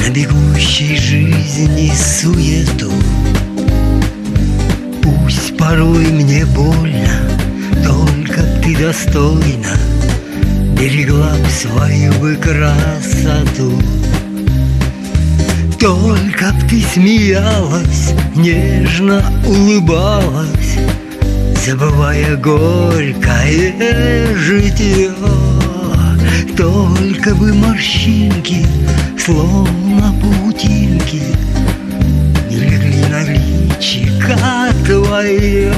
бегущей жизни суету. Пусть порой мне больно, только б ты достойно берегла б свою бы красоту. Только б ты смеялась, нежно улыбалась, забывая горькое житье. Только бы морщинки, словно паутинки, не легли на личико твое.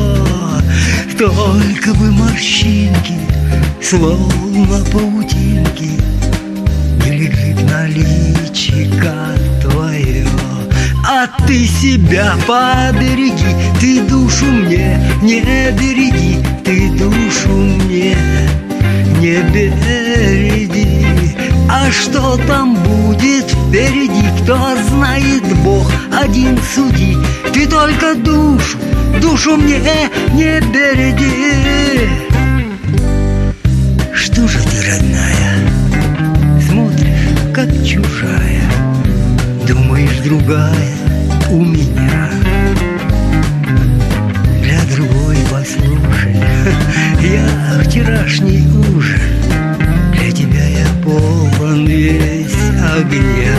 Только бы морщинки, словно паутинки, не легли на личико твое. А ты себя побереги, ты душу мне не береги, ты душу мне не береги. А что там будет впереди, кто знает, Бог один суди. Ты только душу, душу мне не береги. Что же ты, родная, смотришь, как чужая, думаешь, другая у меня? Для другой послушай, я вчерашний ужин, для тебя я полон весь огня.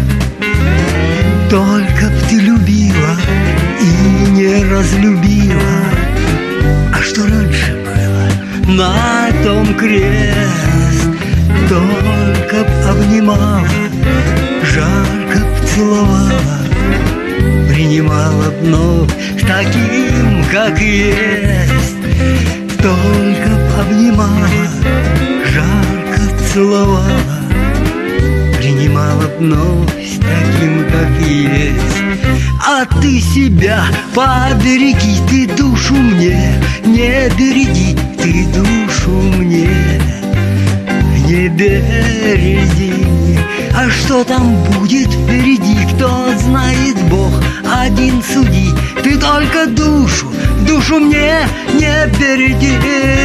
Только б ты любила и не разлюбила, а что раньше было на том крест. Только б обнимала, жарко б целовала, принимала б вновь таким, как есть. Только б обнимала, жарко целовала, принимала б вновь таким, как есть. А ты себя побереги, ты душу мне не береги, ты душу мне не береги. А что там будет впереди, кто знает, Бог один суди. Ты только душу, душу мне не береги.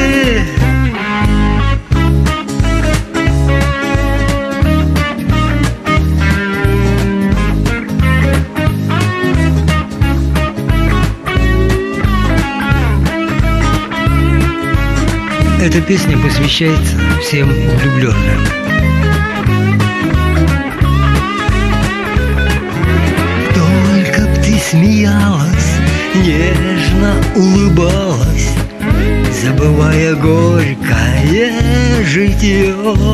Эта песня посвящается всем влюбленным. Только б ты смеялась, нежно улыбалась, забывая горькое житье.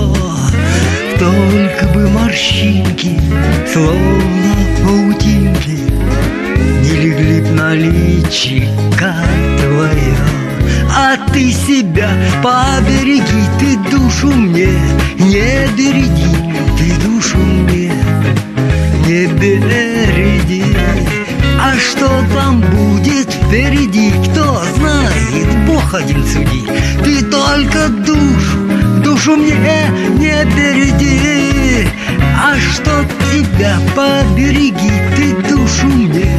Только бы морщинки, словно паутинки, не легли б на личико твое. А ты себя побереги, ты душу мне не береги, ты душу мне не береги. А что там будет впереди, кто знает, Бог один суди. Ты только душу, душу мне не береги. А что тебя побереги, ты душу мне